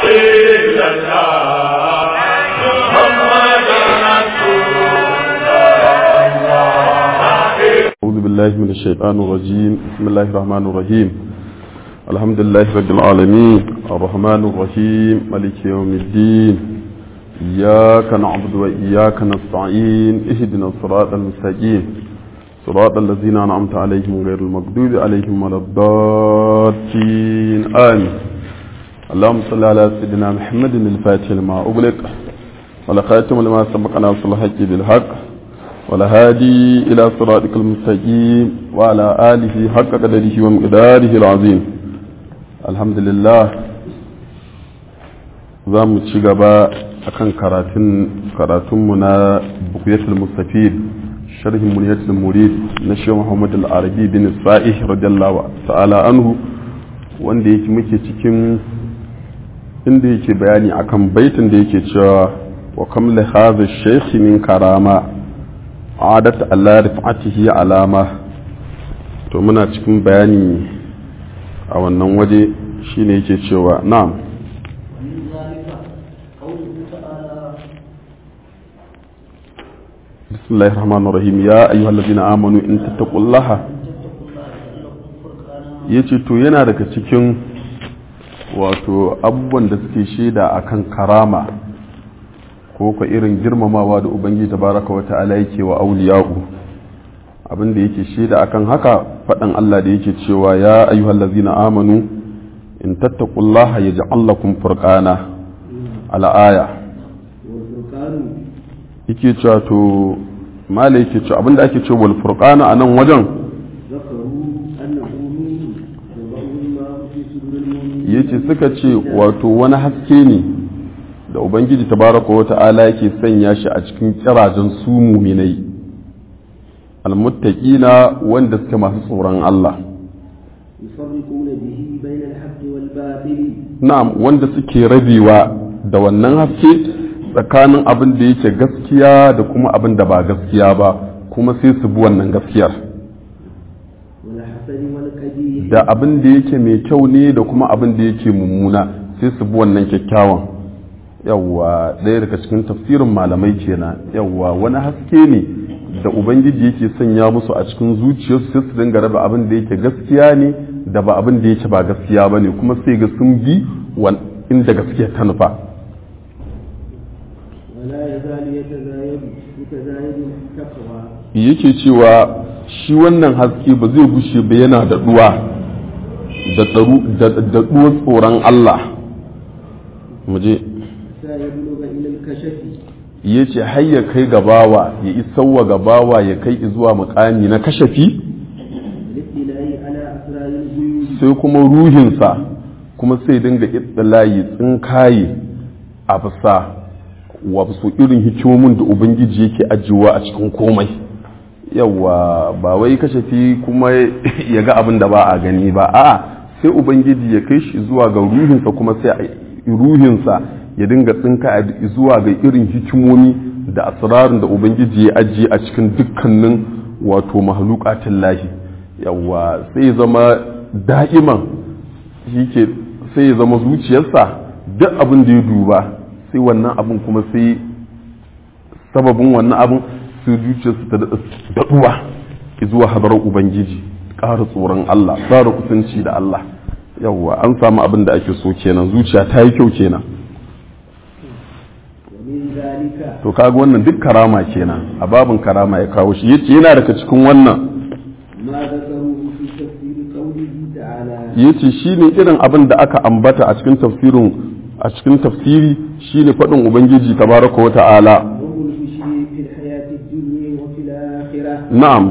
إلا الله محمد رسول الله. أعوذ بالله من الشيطان الرجيم. بسم الله الرحمن الرحيم. الحمد لله رب العالمين الرحمن الرحيم مالك يوم الدين. إياك نعبد وإياك نستعين. اهدنا الصراط المستقيم صراط الذين أنعمت عليهم غير المغضوب عليهم ولا الضالين آمين. اللهم صل على سيدنا محمد الفاتح لما أغلق والخاتم لما سبق ناصر الحق بالحق والهادي إلى صراطك المستقيم وعلى آله حق قدره ومقداره العظيم. الحمد لله. za mu ci gaba akan karatunmu na bukuyatul mustafid sharhin muniyatul murid na Sheikh Muhammad al-Arabi bin Sa'ih radiyallahu ta'ala anhu, wanda yake muke cikin inda yake bayani akan baitin da yake cewa wa kam li hadha ash-shaykh min karama adat alla rifatihi alama. to muna cikin bayani a wannan waje shine yake cewa na'am بسم الله الرحمن الرحيم. يا أيها الذين آمنوا إن تتقوا الله. yace to yana daga cikin wato abubuwan da suke shaida akan karama ko ka irin girmamawa da ubangiji tabaraka wa ta'ala yake wa auliya'u, abin da yake shaida akan haka faɗan Allah da yake cewa ya ayyuhallazina amanu in tattaqullaha yaj'al lakum furqana ala aya. yake cewa to mala yake cewa abinda ake cewa wal furqana anan wajen yace suka ce wato wani haske ne da ubangiji tabaraka wa ta'ala yake sanya shi a cikin kirajen su mu'minai almuttaqina wanda suke masu tsoron Allah, na'am wanda suke rabewa da wannan haske tsakanin abin da yake gaskiya da kuma abin da ba gaskiya ba, kuma sai su bi wannan gaskiyar, da abin da yake mai kyau ne da kuma abin da yake mummuna sai su bi wannan kyakkyawan. yawwa ɗaya daga cikin tafsirin malamai kenan. yawwa wani haske ne da ubangiji yake sanya musu a cikin zuciyarsu sai su dinga raba abin da yake gaskiya ne da ba abin da yake ba gaskiya ba ne, kuma sai ga sun bi inda gaskiya ta nufa. yake cewa shi wannan haske ba zai gushe ba yana da duwa da duwa tsoron Allah. muje ya ce har ya kai gabawa ya isawa gabawa ya kai zuwa makami na kashafi, sai kuma ruhinsa kuma sai dinga ittilayi tsinkaye a bisa wasu irin hikimomin da ubangiji yake ajiyewa a cikin komai. yawa ba wai kashafi kuma ya ga abin da ba a gani ba, a'a sai ubangiji ya kai shi zuwa ga ruhinsa kuma sai ruhinsa ya dinga tsinka zuwa ga irin hikimomi da asrarin da ubangiji ya ajiye a cikin dukkanin wato mahluqatin lahi. yawa sai zama da'iman yake, sai ya zama zuciyarsa duk abin da ya duba sai wannan abin kuma sai sababin wannan abin sai zuciyarsa ta daɗuwa zuwa hadarar ubangiji, ƙara tsoron Allah, ƙara kusanci da Allah. yawwa an samu abin da ake so kenan, zuciya ta yi kyau kenan. to kaga wannan duk karama kenan, a babin karama ya kawo shi. yace yana daga cikin wannan yace shine irin abin da aka ambata a cikin tafsiri shine faɗin ubangiji tabaraka wa ta'ala. na'am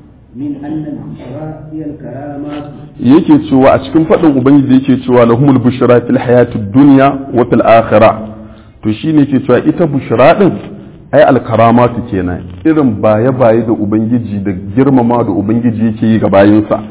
yake cewa a cikin faɗin ubangiji yake cewa lahumul bushra fil hayatid dunya wa fil akhirah. to shine yake cewa ita bushra din ai alkaramatu kenan, irin baye da ubangiji da girmama da ubangiji yake yi ga bayinsa.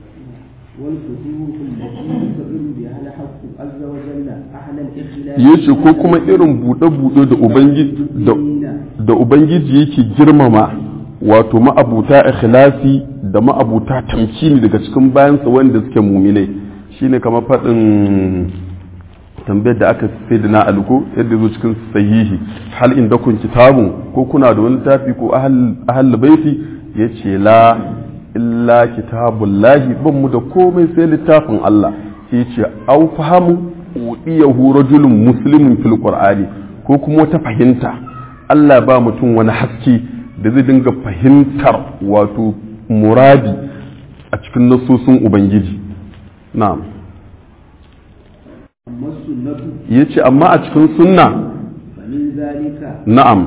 yace ko kuma irin buɗe da ubangiji yake girmama wato ma'abuta ikhlasi da ma'abuta tamkini daga cikin bayansa wanda suke muminai, shine kamar faɗin tambayar da aka sai da na aliko yadda zo cikin sahihi hal inda kun kitabun ko kuna da wani tafi ko ahal baiti yace la illa kitabullahi ban mu da komai sai littafin Allah yace au fahamu udiyahu rajulun muslimin fil qur'ani ko kuma wata fahimta Allah ba mutum wani haske da zai dinga fahimtar wato muradi a cikin nasosin ubangiji na'am yace amma a cikin sunna na'am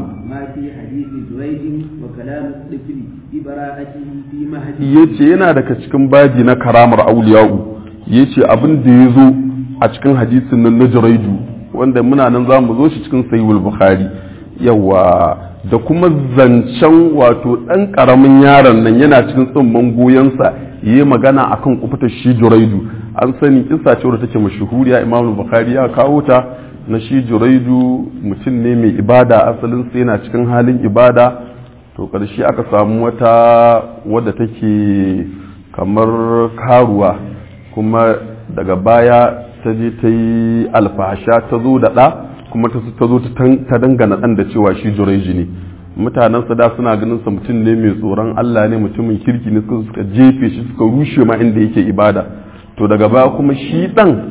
yace yana daga cikin baji na karamar auliya'u yace abin da yazo a cikin hadisin nan na Juraydu wanda muna nan zamu zo shi cikin Sahihul Bukhari yawa da kuma zancen wato dan karamin yaron nan yana cikin tsumman goyensa yayi magana akan kufutar shi Juraydu an sani kissa ce wadda take mashhuriya Imam Bukhari ya kawo ta na shi Juraydu mutum ne mai ibada asalin sai yana cikin halin ibada to karshe aka samu wata wadda take kamar karuwa kuma daga baya ta je ta yi alfahasha ta zo da ɗa kuma ta zo ta dangana ɗan da cewa shi Jurayju ne mutanen da suna ganin sa mutum ne mai tsoron Allah ne mutumin kirki ne suka jefe shi suka rushe ma inda yake ibada to daga baya kuma shi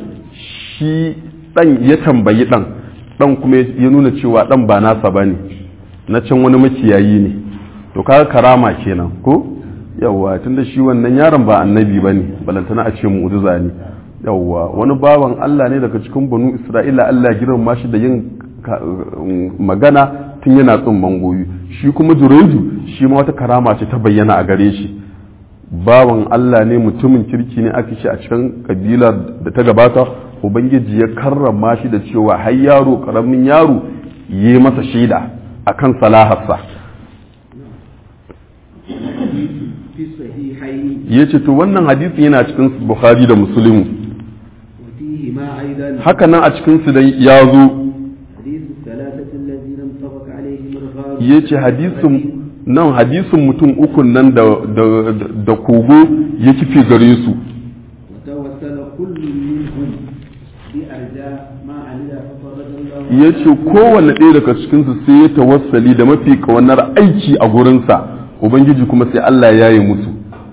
dan ya tambayi dan kuma ya nuna cewa dan ba nasa bane na can wani makiyayi ne to kaga karama kenan ko yawa tunda shi wannan yaron ba annabi bane balantana a ce mu'jiza ne yawa wani bawan Allah ne daga cikin banu Isra'ila Allah ya girma shi da yin magana tun yana tsumman goyi shi kuma Jurayju shi ma wata karama ce ta bayyana a gare shi bawan Allah ne mutumin kirki ne aka shi a cikin kabila da ta gabata ubangiji ya karrama shi da cewa har yaro karamin yaro yi masa shaida akan salaharsa yace to wannan hadisi yana cikin Bukhari da Muslim haka nan a cikin su dai ya zo yace hadisin mutum ukun nan da kogo ya kife gare su ya ce kowane ɗaya daga cikinsu sai ya tawassali da mafi ƙaunar aiki a gurinsa ubangiji kuma sai Allah ya yi musu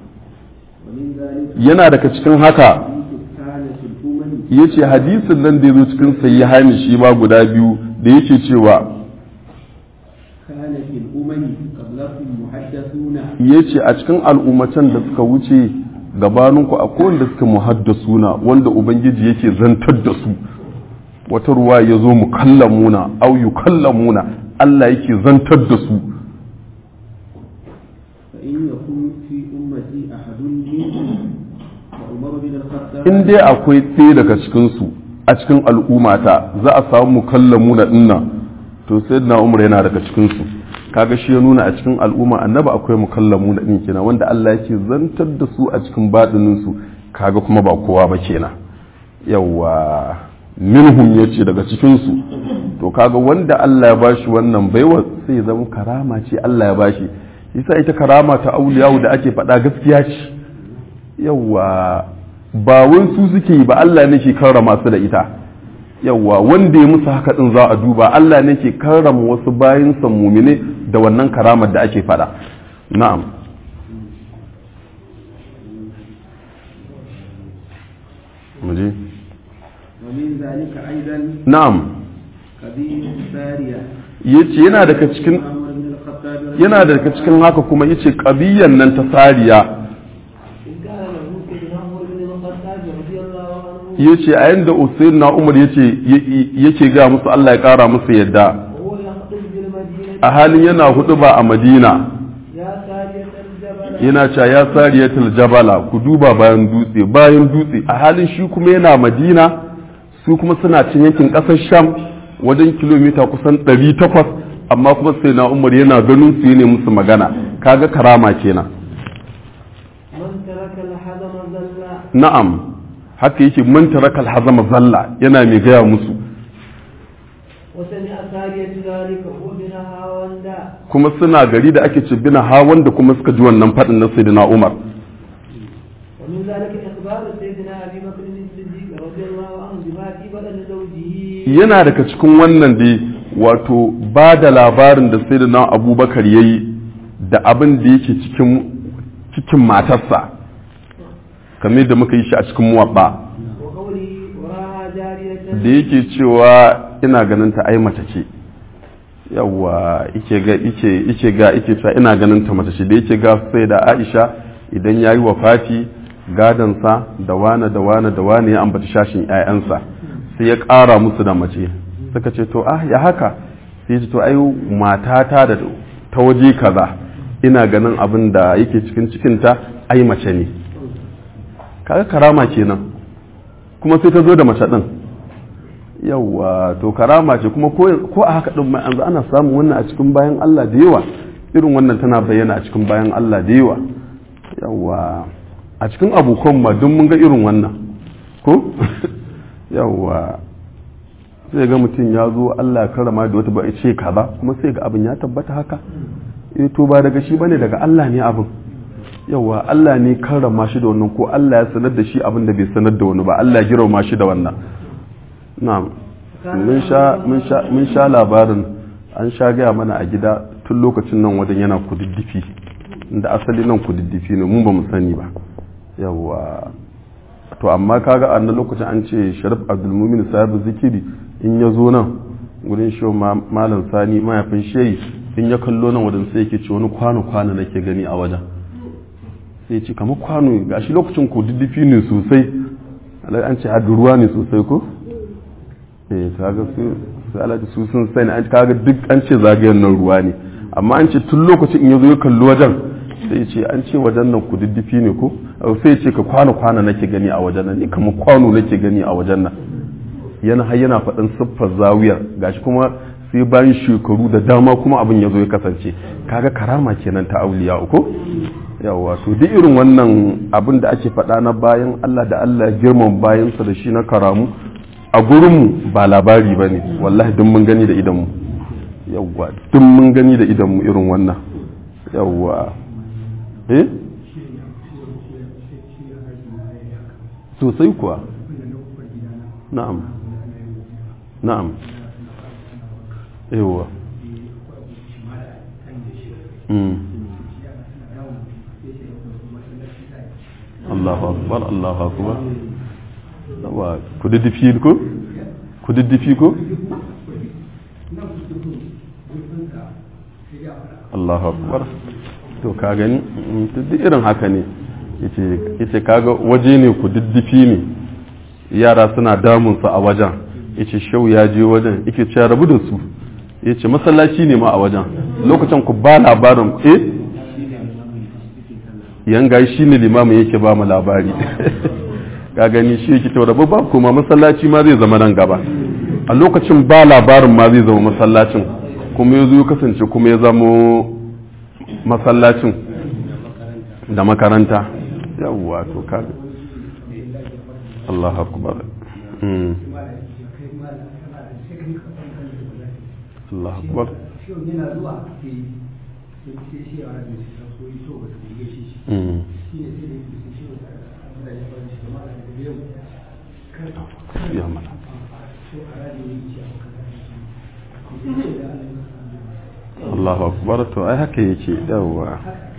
yana daga cikin haka ya ce hadisin nan da ya zo cikin sayi hani shi ma guda biyu da yake cewa ya ce a cikin al'ummatan da suka wuce gabaninku a kowanda suka muhaddasuna wanda ubangiji yake zantar da su wata ruwa ya zo mukallamuna au yukallamuna Allah yake zantar da su in dai akwai ɗaya daga cikinsu a cikin al'ummata za a samu mukallamuna dinnan to sai na umar yana daga cikinsu kaga shi ya nuna a cikin al'umma annabi akwai mukallamu da din kenan wanda Allah yake zantar da su a cikin badinin su kaga kuma ba kowa ba kenan yawa minhum yace daga cikin su to kaga wanda Allah ya bashi wannan baiwa sai ya zama karama ce Allah ya bashi yasa ita karama ta auliyawu da ake faɗa gaskiya ce yawa ba wai su suke yi ba Allah ne ke karrama su da ita yawa wanda ya musu haka din za a duba Allah ne ke karrama wasu bayin sa mumine da wannan karamar da ake fada na'am muje na'am yace yana daga cikin haka kuma yace qabiyan nan ta sariya yace a yanda Usayn na Umar yake ga musu Allah ya kara musu yadda a halin yana hudu ba a Madina yana cewa ya sariyatul jabala ku duba bayan dutse a halin shi kuma yana Madina su kuma suna cin yankin kasar Sham wajen kilomita kusan 800 amma kuma sai na Umar yana ganin su ne musu magana kaga karama kenan na'am haka yake man tarakal hazama zalla yana mai gaya musu kuma suna gari da ake ce bina hawan da kuma suka ji wannan faɗin na sayyidina Umar yana daga cikin wannan dai wato ba da labarin da sai da na abubakar ya yi da abin da yake cikin matarsa kamar da muka yi shi a cikin muwabba da yake cewa ina ganin ta ai mace ce yawa ike cewa ina ganin ta mace ce da yake ga sai da Aisha idan yayi wafati gadansa da wane ya ambata shashin ƴaƴansa sai ya ƙara musu da mace suka ce to ya haka sai ce to ai matata da ta waje kaza ina ganin abin da yake cikinta ai mace ne kaga karama kenan kuma sai ta zo da mace din yawa to karama ce kuma ko a haka din mai an ana samun wannan a cikin bayan Allah da yawa irin wannan tana bayyana a cikin bayan Allah da yawa yawa a cikin abokan ma duk mun ga irin wannan ko yawa sai ga mutum ya zo Allah karama da wata ba ce kaza kuma sai ga abin ya tabbata haka to ba daga shi bane daga Allah ne abin yawa Allah ne karrama shi da wannan ko Allah ya sanar da shi abin da bai sanar da wani ba Allah ya girma shi da wannan na'am mun sha labarin an sha gaya mana a gida tun lokacin nan wajen yana kududdufi inda asali nan kududdufi ne mun ba mu sani ba yawa to amma kaga a nan lokacin an ce Sharif Abdulmumin sahibu zikiri in ya zo nan gurin shi malam Sani mahaifin shehi in ya kallo nan wajen sai yake ce wani kwano nake gani a wajen sai ce kamar kwano gashi lokacin kududdufi ne sosai an ce hadu ruwa ne sosai ko kaga su alaji su sun sani an kaga duk an ce zagayen nan ruwa ne amma an ce tun lokacin in yazo ya kalli wajen sai ce an ce wajen nan kududdufi ne ko sai ce ka kwana nake gani a wajen nan ni kamar kwano nake gani a wajen nan yana faɗin siffar zawiyar gashi kuma sai bayan shekaru da dama kuma abin yazo ya kasance kaga karama kenan ta auliya uku yawa to duk irin wannan abin da ake faɗa na bayan Allah da Allah ya girman bayansa da shi na karamu a gurinmu ba labari ba ne wallahi duk mun gani da idanmu yawwa duk mun gani da idanmu irin wannan yawwa sosai kuwa na'am yawwa Allahu akbar wa kududdufi ko Allahu akbar to ka gani duk irin haka ne yace kaga waje ne kududdufi ne yara suna damun su a wajen yace shau ya je wajen yake cewa rabu da su yace masallaci ne ma a wajen lokacin ku ba labarin yanga shine limamin yake ba mu labari ka gani shi yake taura ba kuma masallaci ma zai zama nan gaba a lokacin ba labarin ma zai zama masallacin kuma ya zo ya kasance kuma ya zama masallacin da makaranta yawwa to ka Allah akbar Allah akbar ya mana Allahu akbar to ai haka yake yawa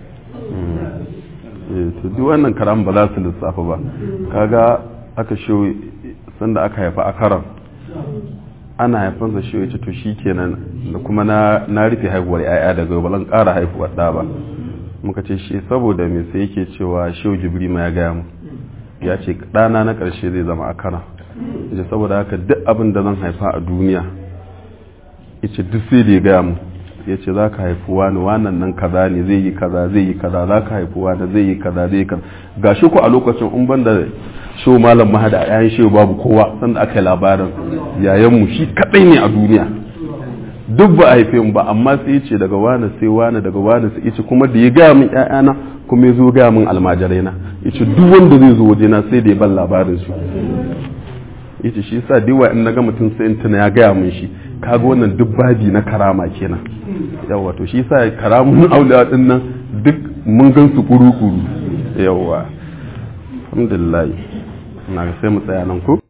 to duk wannan karam ba za su lissafa ba kaga aka shi sanda aka haifa a karam ana haifansa shi yace to shikenan da kuma na rufe haihuwar yaya daga balan ƙara haihuwar da ba muka ce shi saboda me sai yake cewa shehu jibri ma ya gaya mu ya ce ɗana na ƙarshe zai zama a kana yace saboda haka duk abin da zan haifa a duniya yace duk sai da ya gaya mu yace za ka haifi wani wannan nan kaza ne zai yi kaza za ka haifi wani zai yi kaza ga shi ko a lokacin in ban da shehu malam mahada a yayin shehu babu kowa sanda aka yi labarin yayanmu shi kaɗai ne a duniya duk ba a haife mu ba amma sai yace daga wani sai wani daga wani sai yace kuma da ya gaya min ƴaƴana kuma ya zo gaya min almajirai na yace duk wanda zai zo wajena sai da ya ban labarin su yace shi yasa diwa in naga mutum sai in tuna ya gaya min shi kaga wannan duk babi na karama kenan yawa to shi yasa karamun auliya din nan duk mun gan su kuru yawa alhamdulillah ina ga sai mu tsaya nan ko